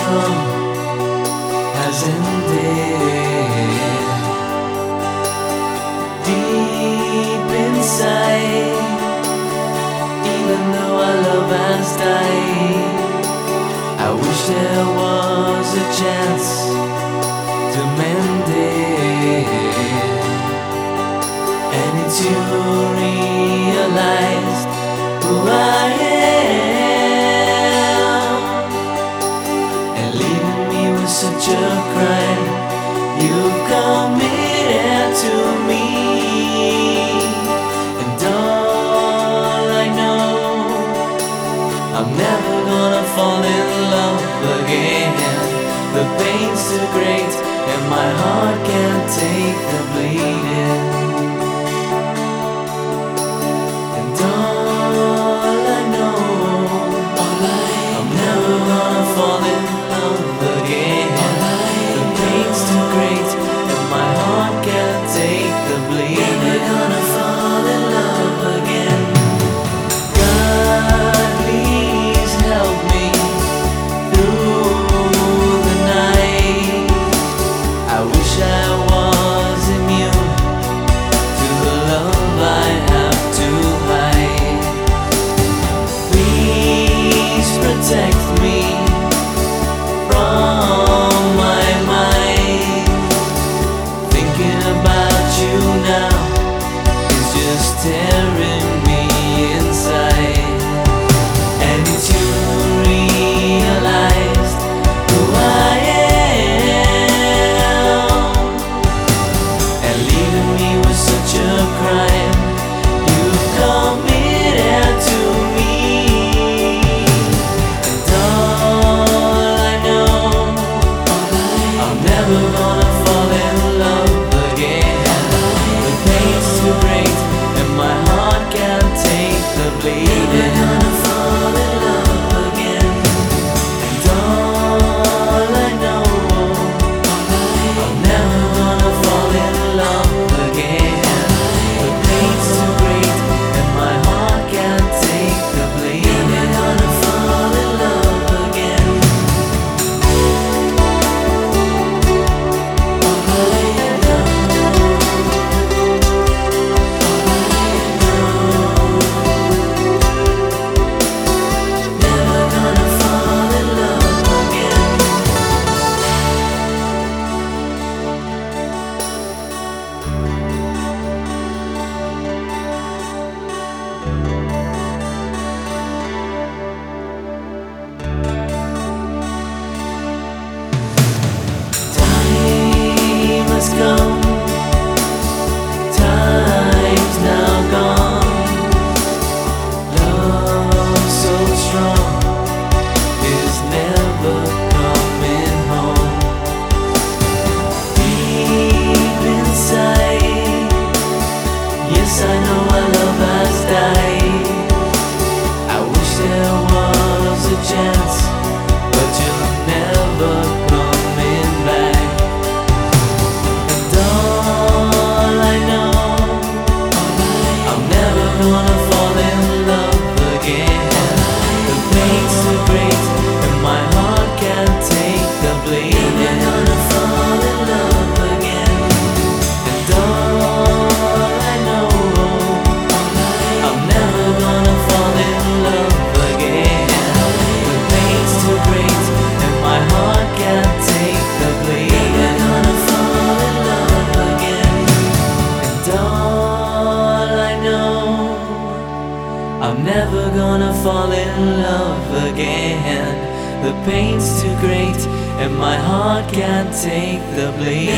from has ended. Deep inside, even though our love has died, I wish there was a chance to mend it. And it's you realized who I am, and leaving me with such a crime you've committed to me. And all I know, I'm never gonna fall in love again. The pain's too great and my heart can't take the bleeding. And all I know, I'm never gonna fall in love again. The pain's too great and my heart can't take the bleeding. Never gonna fall in love again. God, please help me through the night. I wish I was immune to the love I have to hide. Please protect me from my mind. Thinking about you now is just tearing me inside. And it's you realized who I am, and leaving me with such a crime you've committed to me. And all I know, I'm never gonna fall in love again. The pain's too great and my heart can't take the bleeding. Never gonna fall in love again. And all I know, I'm never gonna fall in love again. The pain's too great and my heart can't take the bleeding. Never gonna fall in love again. Never gonna fall in love again. Time has come, time's now gone. Love so strong is never coming home. Deep inside, yes I know our love has died. I wish there was a chance, but you're never coming back. And all I know, I'm never gonna fall in love again. The pain's too great and my heart can't take the bleeding. Never gonna fall in love again. And all I know, I'm never gonna fall in love again. The pain's too great and my heart can't take the bleeding. Never gonna fall in love again. And all I know, I'm never gonna fall in love again. The pain's too great and my heart can't take the bleeding.